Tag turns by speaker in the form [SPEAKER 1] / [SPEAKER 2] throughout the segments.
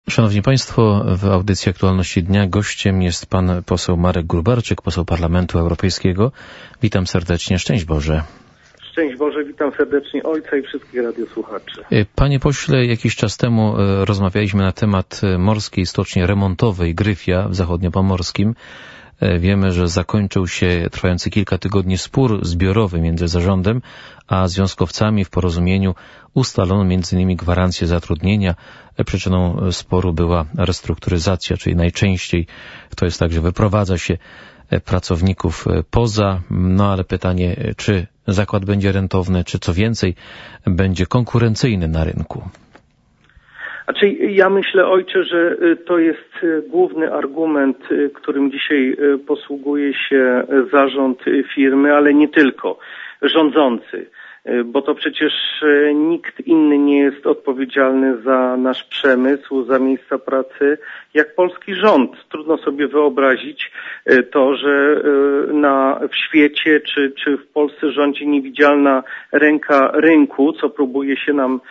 [SPEAKER 1] Szanowni Państwo, w audycji Aktualności Dnia gościem jest pan poseł Marek Gróbarczyk, poseł Parlamentu Europejskiego. Witam serdecznie, szczęść Boże.
[SPEAKER 2] Szczęść Boże, witam serdecznie ojca i wszystkich radiosłuchaczy.
[SPEAKER 1] Panie pośle, jakiś czas temu rozmawialiśmy na temat morskiej stoczni remontowej Gryfia w zachodniopomorskim. Wiemy, że zakończył się trwający kilka tygodni spór zbiorowy między zarządem a związkowcami. W porozumieniu ustalono m.in. gwarancję zatrudnienia. Przyczyną sporu była restrukturyzacja, czyli najczęściej to jest tak, że wyprowadza się pracowników poza, ale pytanie, czy zakład będzie rentowny, czy co więcej, będzie konkurencyjny na rynku.
[SPEAKER 2] Znaczy, ja myślę, ojcze, że to jest główny argument, którym dzisiaj posługuje się zarząd firmy, ale nie tylko, rządzący. Bo to przecież nikt inny nie jest odpowiedzialny za nasz przemysł, za miejsca pracy, jak polski rząd. Trudno sobie wyobrazić to, że w świecie czy w Polsce rządzi niewidzialna ręka rynku, co próbuje się nam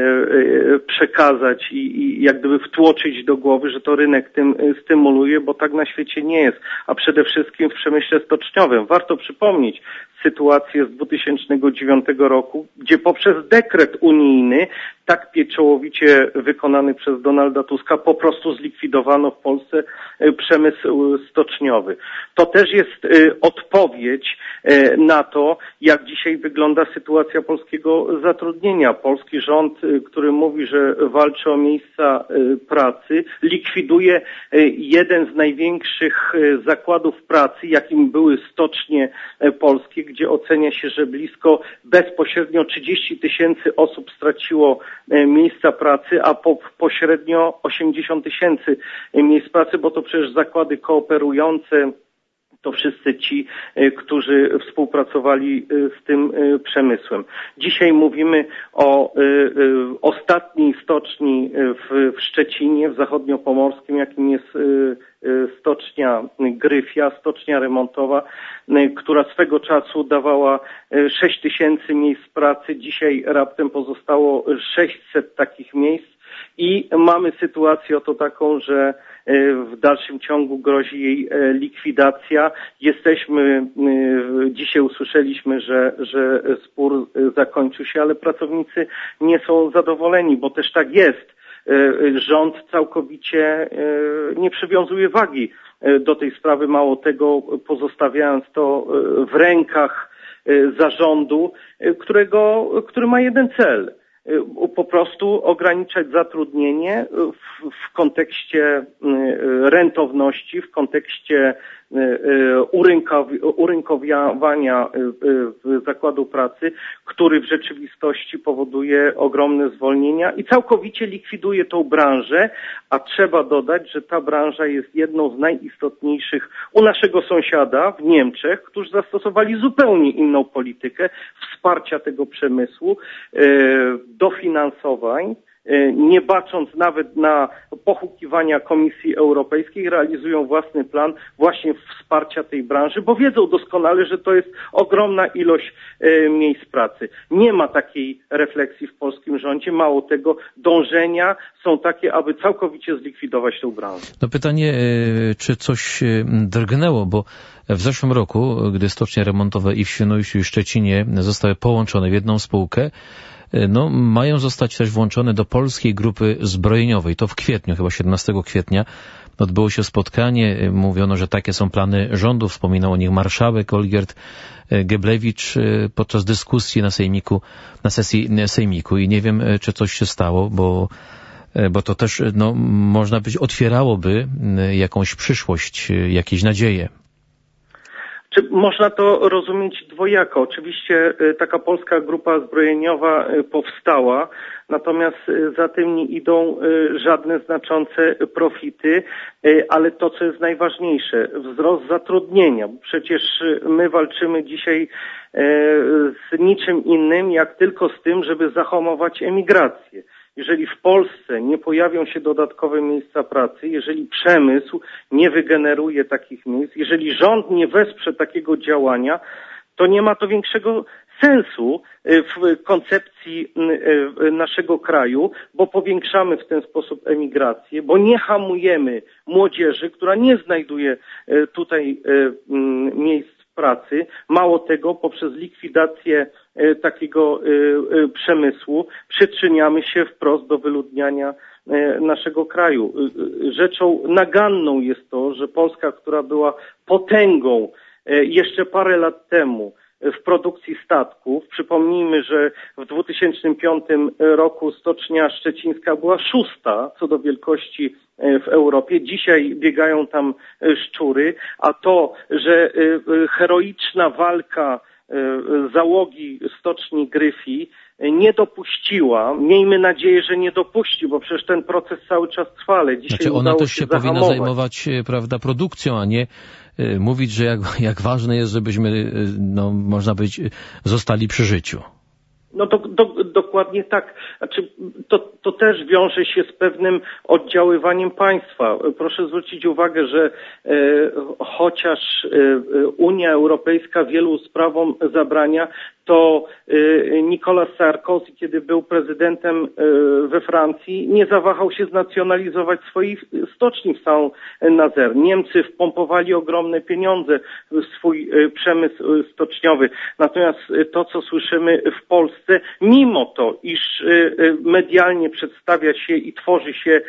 [SPEAKER 2] przekazać i jak gdyby wtłoczyć do głowy, że to rynek tym stymuluje, bo tak na świecie nie jest. A przede wszystkim w przemyśle stoczniowym. Warto przypomnieć sytuację z 2009 roku, gdzie poprzez dekret unijny, tak pieczołowicie wykonany przez Donalda Tuska, po prostu zlikwidowano w Polsce przemysł stoczniowy. To też jest odpowiedź na to, jak dzisiaj wygląda sytuacja polskiego zatrudnienia. Polski rząd, który mówi, że walczy o miejsca pracy, likwiduje jeden z największych zakładów pracy, jakim były stocznie polskie, gdzie ocenia się, że blisko bezpośrednio 30 000 osób straciło miejsca pracy, a pośrednio 80 000 miejsc pracy, bo to przecież zakłady kooperujące, to wszyscy ci, którzy współpracowali z tym przemysłem. Dzisiaj mówimy o ostatniej stoczni w Szczecinie, w zachodniopomorskim, jakim jest stocznia Gryfia, stocznia remontowa, która swego czasu dawała 6 000 miejsc pracy. Dzisiaj raptem pozostało 600 takich miejsc i mamy sytuację oto taką, że w dalszym ciągu grozi jej likwidacja. Dzisiaj usłyszeliśmy, że spór zakończył się, ale pracownicy nie są zadowoleni, bo też tak jest. Rząd całkowicie nie przywiązuje wagi do tej sprawy, mało tego, pozostawiając to w rękach zarządu, który ma jeden cel. Po prostu ograniczać zatrudnienie w kontekście rentowności, w kontekście urynkowiania zakładu pracy, który w rzeczywistości powoduje ogromne zwolnienia i całkowicie likwiduje tą branżę, a trzeba dodać, że ta branża jest jedną z najistotniejszych u naszego sąsiada w Niemczech, którzy zastosowali zupełnie inną politykę wsparcia tego przemysłu, dofinansowań, nie bacząc nawet na pohukiwania Komisji Europejskiej, realizują własny plan właśnie wsparcia tej branży, bo wiedzą doskonale, że to jest ogromna ilość miejsc pracy. Nie ma takiej refleksji w polskim rządzie, mało tego, dążenia są takie, aby całkowicie zlikwidować tę branżę.
[SPEAKER 1] No pytanie, czy coś drgnęło, bo w zeszłym roku, gdy stocznie remontowe i w Świnoujściu i Szczecinie zostały połączone w jedną spółkę, mają zostać też włączone do polskiej grupy zbrojeniowej. To w kwietniu, chyba 17 kwietnia, odbyło się spotkanie. Mówiono, że takie są plany rządu. Wspominał o nich marszałek Olgierd Geblewicz podczas dyskusji na sesji Sejmiku. I nie wiem, czy coś się stało, bo to też, można być, otwierałoby jakąś przyszłość, jakieś nadzieje.
[SPEAKER 2] Można to rozumieć dwojako. Oczywiście taka polska grupa zbrojeniowa powstała, natomiast za tym nie idą żadne znaczące profity, ale to, co jest najważniejsze, wzrost zatrudnienia. Przecież my walczymy dzisiaj z niczym innym, jak tylko z tym, żeby zahamować emigrację. Jeżeli w Polsce nie pojawią się dodatkowe miejsca pracy, jeżeli przemysł nie wygeneruje takich miejsc, jeżeli rząd nie wesprze takiego działania, to nie ma to większego sensu w koncepcji naszego kraju, bo powiększamy w ten sposób emigrację, bo nie hamujemy młodzieży, która nie znajduje tutaj miejsc pracy. Mało tego, poprzez likwidację takiego przemysłu przyczyniamy się wprost do wyludniania naszego kraju. Rzeczą naganną jest to, że Polska, która była potęgą jeszcze parę lat temu w produkcji statków. Przypomnijmy, że w 2005 roku stocznia szczecińska była 6. co do wielkości w Europie. Dzisiaj biegają tam szczury, a to, że heroiczna walka załogi stoczni Gryfii nie dopuściła, miejmy nadzieję, że nie dopuści, bo przecież ten proces cały czas trwa, ale dzisiaj
[SPEAKER 1] znaczy ona też się powinna zajmować, prawda, produkcją, a nie mówić, że jak ważne jest, żebyśmy, no, można powiedzieć, zostali przy życiu.
[SPEAKER 2] No to dokładnie tak. Znaczy, to też wiąże się z pewnym oddziaływaniem państwa. Proszę zwrócić uwagę, że chociaż Unia Europejska wielu sprawom zabrania, to Nicolas Sarkozy, kiedy był prezydentem we Francji, nie zawahał się znacjonalizować swoich stoczni w Saint-Nazaire. Niemcy wpompowali ogromne pieniądze w swój przemysł stoczniowy. Natomiast to, co słyszymy w Polsce, mimo to, iż medialnie przedstawia się i tworzy się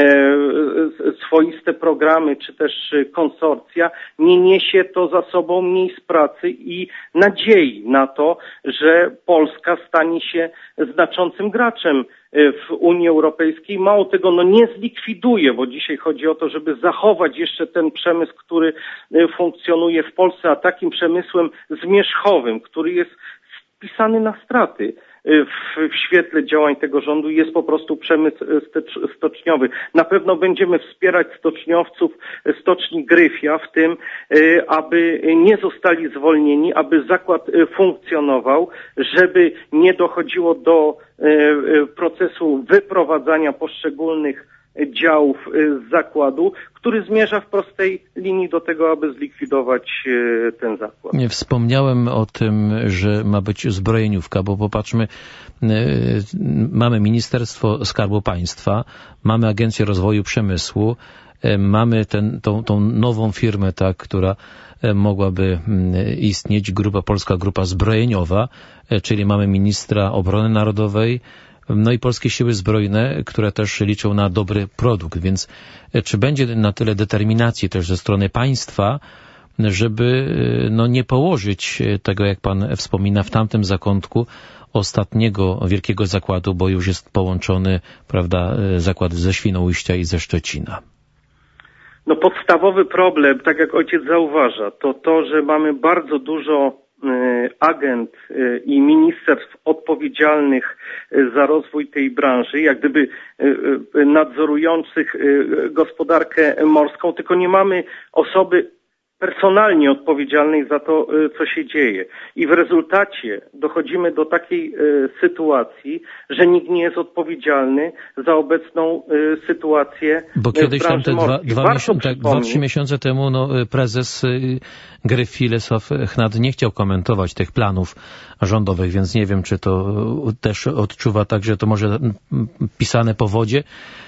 [SPEAKER 2] swoiste programy, czy też konsorcja, nie niesie to za sobą miejsc pracy i nadziei na to, że Polska stanie się znaczącym graczem w Unii Europejskiej. Mało tego, no nie zlikwiduje, bo dzisiaj chodzi o to, żeby zachować jeszcze ten przemysł, który funkcjonuje w Polsce, a takim przemysłem zmierzchowym, który jest wpisany na straty w świetle działań tego rządu, jest po prostu przemysł stoczniowy. Na pewno będziemy wspierać stoczniowców stoczni Gryfia w tym, aby nie zostali zwolnieni, aby zakład funkcjonował, żeby nie dochodziło do procesu wyprowadzania poszczególnych działów z zakładu, który zmierza w prostej linii do tego, aby zlikwidować ten zakład.
[SPEAKER 1] Nie wspomniałem o tym, że ma być zbrojeniówka, bo popatrzmy, mamy Ministerstwo Skarbu Państwa, mamy Agencję Rozwoju Przemysłu, mamy tą nową firmę, tak, która mogłaby istnieć, Polska Grupa Zbrojeniowa, czyli mamy ministra obrony narodowej, no i polskie siły zbrojne, które też liczą na dobry produkt, więc czy będzie na tyle determinacji też ze strony państwa, żeby no nie położyć tego, jak pan wspomina, w tamtym zakątku ostatniego wielkiego zakładu, bo już jest połączony, prawda, zakład ze Świnoujścia i ze Szczecina.
[SPEAKER 2] No podstawowy problem, tak jak ojciec zauważa, to, że mamy bardzo dużo agent i ministerstw odpowiedzialnych za rozwój tej branży, jak gdyby nadzorujących gospodarkę morską, tylko nie mamy osoby personalnie odpowiedzialnej za to, co się dzieje. I w rezultacie dochodzimy do takiej sytuacji, że nikt nie jest odpowiedzialny za obecną sytuację.
[SPEAKER 1] Bo kiedyś tam te 2-3 miesiące temu prezes Gryfii Lesław Chnat nie chciał komentować tych planów rządowych, więc nie wiem, czy to też odczuwa tak, że to może pisane po wodzie,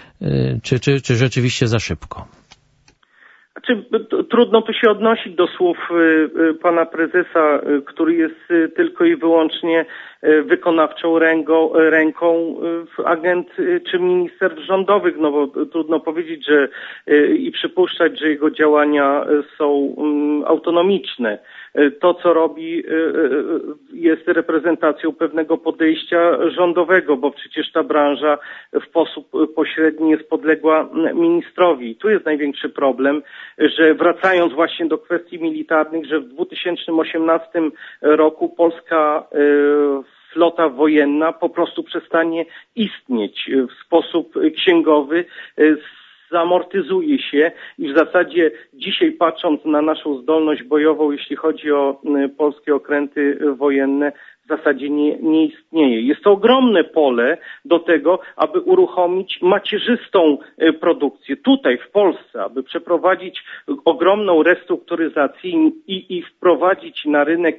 [SPEAKER 1] czy rzeczywiście za szybko.
[SPEAKER 2] Znaczy, trudno tu się odnosić do słów pana prezesa, który jest tylko i wyłącznie wykonawczą ręką agent czy ministerstw rządowych, no bo trudno powiedzieć, że i przypuszczać, że jego działania są autonomiczne. To, co robi, jest reprezentacją pewnego podejścia rządowego, bo przecież ta branża w sposób pośredni jest podległa ministrowi. Tu jest największy problem, że wracając właśnie do kwestii militarnych, że w 2018 roku polska flota wojenna po prostu przestanie istnieć w sposób księgowy, zamortyzuje się i w zasadzie dzisiaj, patrząc na naszą zdolność bojową, jeśli chodzi o polskie okręty wojenne, w zasadzie nie istnieje. Jest to ogromne pole do tego, aby uruchomić macierzystą produkcję tutaj w Polsce, aby przeprowadzić ogromną restrukturyzację i wprowadzić na rynek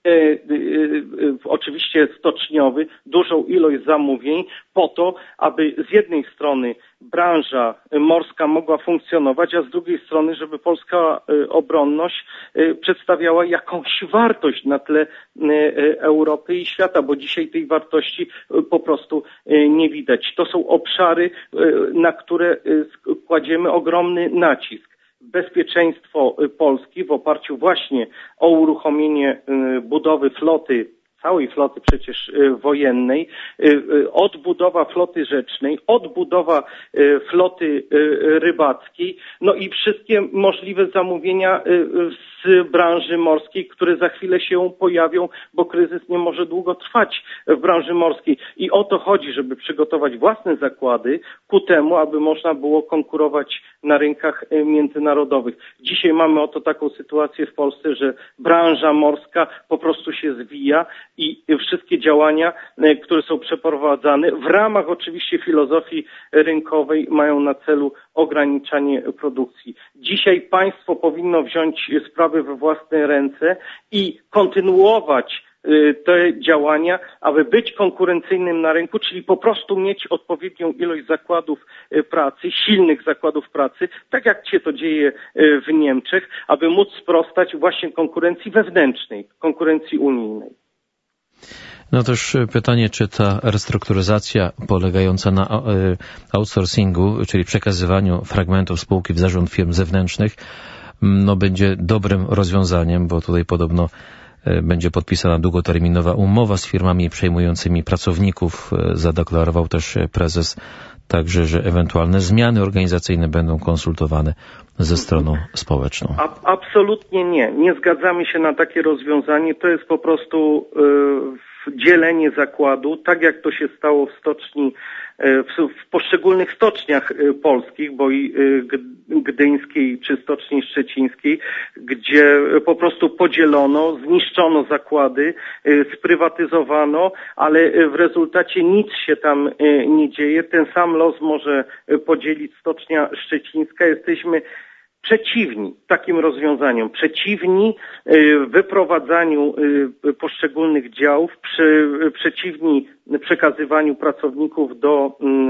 [SPEAKER 2] oczywiście stoczniowy, dużą ilość zamówień po to, aby z jednej strony branża morska mogła funkcjonować, a z drugiej strony, żeby polska obronność przedstawiała jakąś wartość na tle Europy i świata, bo dzisiaj tej wartości po prostu nie widać. To są obszary, na które kładziemy ogromny nacisk. Bezpieczeństwo Polski w oparciu właśnie o uruchomienie budowy floty, całej floty przecież wojennej, odbudowa floty rzecznej, odbudowa floty rybackiej, no i wszystkie możliwe zamówienia z branży morskiej, które za chwilę się pojawią, bo kryzys nie może długo trwać w branży morskiej. I o to chodzi, żeby przygotować własne zakłady ku temu, aby można było konkurować na rynkach międzynarodowych. Dzisiaj mamy oto taką sytuację w Polsce, że branża morska po prostu się zwija i wszystkie działania, które są przeprowadzane w ramach oczywiście filozofii rynkowej, mają na celu ograniczanie produkcji. Dzisiaj państwo powinno wziąć sprawy we własne ręce i kontynuować te działania, aby być konkurencyjnym na rynku, czyli po prostu mieć odpowiednią ilość zakładów pracy, silnych zakładów pracy, tak jak się to dzieje w Niemczech, aby móc sprostać właśnie konkurencji wewnętrznej, konkurencji unijnej.
[SPEAKER 1] No też pytanie, czy ta restrukturyzacja polegająca na outsourcingu, czyli przekazywaniu fragmentów spółki w zarząd firm zewnętrznych, no będzie dobrym rozwiązaniem, bo tutaj podobno będzie podpisana długoterminowa umowa z firmami przejmującymi pracowników. Zadeklarował też prezes także, że ewentualne zmiany organizacyjne będą konsultowane ze stroną społeczną.
[SPEAKER 2] Absolutnie nie. Nie zgadzamy się na takie rozwiązanie. To jest po prostu dzielenie zakładu, tak jak to się stało w stoczni, w poszczególnych stoczniach polskich, bo i gdyńskiej czy stoczni szczecińskiej, gdzie po prostu podzielono, zniszczono zakłady, sprywatyzowano, ale w rezultacie nic się tam nie dzieje. Ten sam los może podzielić stocznia szczecińska. Jesteśmy przeciwni takim rozwiązaniom, przeciwni wyprowadzaniu poszczególnych działów, przeciwni przekazywaniu pracowników do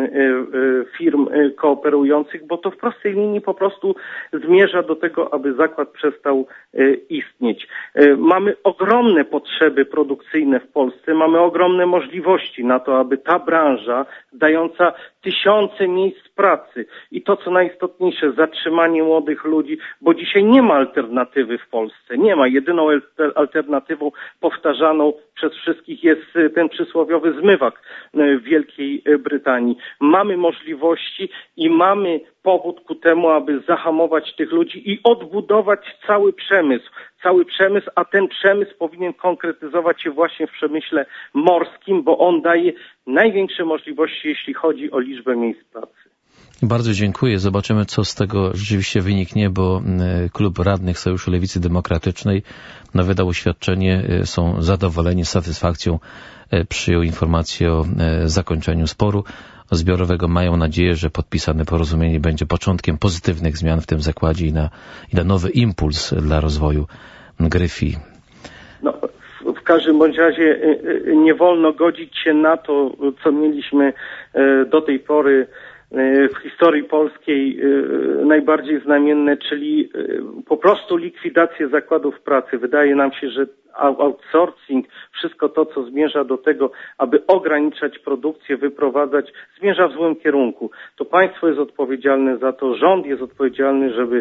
[SPEAKER 2] firm kooperujących, bo to w prostej linii po prostu zmierza do tego, aby zakład przestał istnieć. Mamy ogromne potrzeby produkcyjne w Polsce, mamy ogromne możliwości na to, aby ta branża dająca tysiące miejsc pracy i to, co najistotniejsze, zatrzymanie młodych ludzi, bo dzisiaj nie ma alternatywy w Polsce, nie ma. Jedyną alternatywą powtarzaną przez wszystkich jest ten przysłowiowy zmywak w Wielkiej Brytanii. Mamy możliwości i mamy powód ku temu, aby zahamować tych ludzi i odbudować cały przemysł, a ten przemysł powinien konkretyzować się właśnie w przemyśle morskim, bo on daje największe możliwości, jeśli chodzi o liczbę miejsc pracy.
[SPEAKER 1] Bardzo dziękuję. Zobaczymy, co z tego rzeczywiście wyniknie, bo Klub Radnych Sojuszu Lewicy Demokratycznej wydał oświadczenie, są zadowoleni, z satysfakcją przyjął informację o zakończeniu sporu zbiorowego. Mają nadzieję, że podpisane porozumienie będzie początkiem pozytywnych zmian w tym zakładzie i da nowy impuls dla rozwoju Gryfii.
[SPEAKER 2] No, w każdym bądź razie nie wolno godzić się na to, co mieliśmy do tej pory w historii polskiej najbardziej znamienne, czyli po prostu likwidację zakładów pracy. Wydaje nam się, że outsourcing, wszystko to, co zmierza do tego, aby ograniczać produkcję, wyprowadzać, zmierza w złym kierunku. To państwo jest odpowiedzialne za to, rząd jest odpowiedzialny, żeby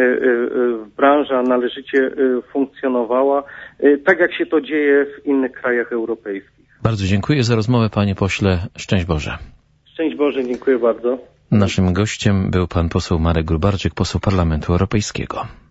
[SPEAKER 2] branża należycie funkcjonowała, tak jak się to dzieje w innych krajach europejskich.
[SPEAKER 1] Bardzo dziękuję za rozmowę, panie pośle. Szczęść Boże.
[SPEAKER 2] Szczęść Boże, dziękuję bardzo.
[SPEAKER 1] Naszym gościem był pan poseł Marek Gróbarczyk, poseł Parlamentu Europejskiego.